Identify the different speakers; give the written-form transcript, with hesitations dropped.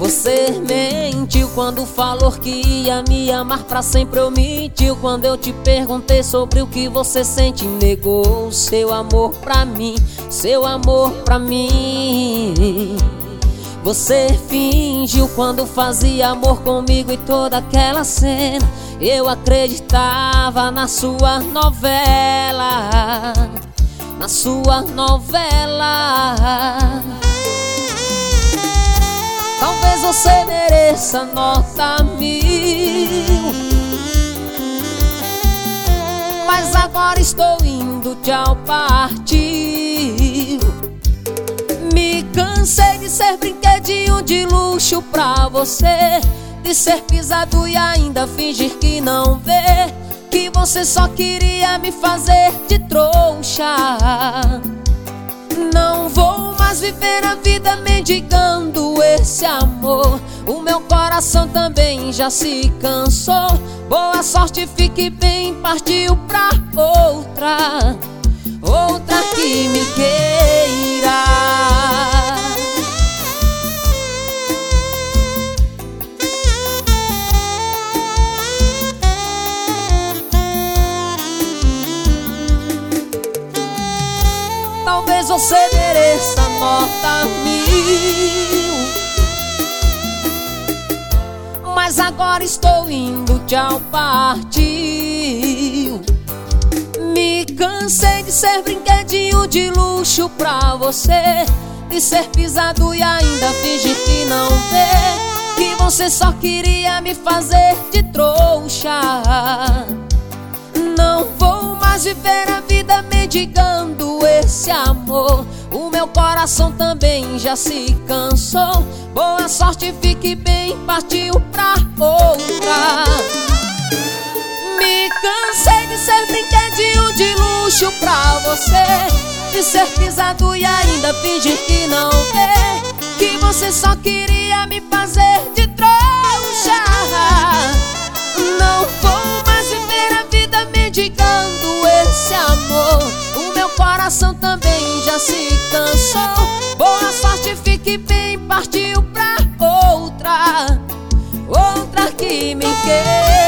Speaker 1: Você mentiu quando falou que ia me amar pra sempre, omitiu quando eu te perguntei sobre o que você sente. Negou seu amor pra mim, seu amor pra mim. Você fingiu quando fazia amor comigo e toda aquela cena. Eu acreditava na sua novela, na sua novela. Talvez você mereça nota 1000, mas agora estou indo, tchau, partiu. Me cansei de ser brinquedinho de luxo pra você, de ser pisado e ainda fingir que não vê, que você só queria me fazer de trouxa. Não vou mais viver a vida mendigando esse amor. O meu coração também já se cansou. Boa sorte, fique bem, partiu pra outra, outra que me queira. Talvez você mereça nota 1000, mas agora estou indo, tchau, partiu. Me cansei de ser brinquedinho de luxo pra você, de ser pisado e ainda fingir que não vê, que você só queria me fazer de trouxa. Não vou mais viver a vida mendigando esse amor. O meu coração também já se cansou. Boa sorte, fique bem, partiu pra outra. Me cansei de ser brinquedinho de luxo pra você, de ser pisado e ainda fingir que não vê, que você só queria me fazer de trouxa. Não vou mais viver a vida mendigando esse amor. O meu coração também já se cansou. Boa sorte, fique bem, partiu pra outra, outra que me quer.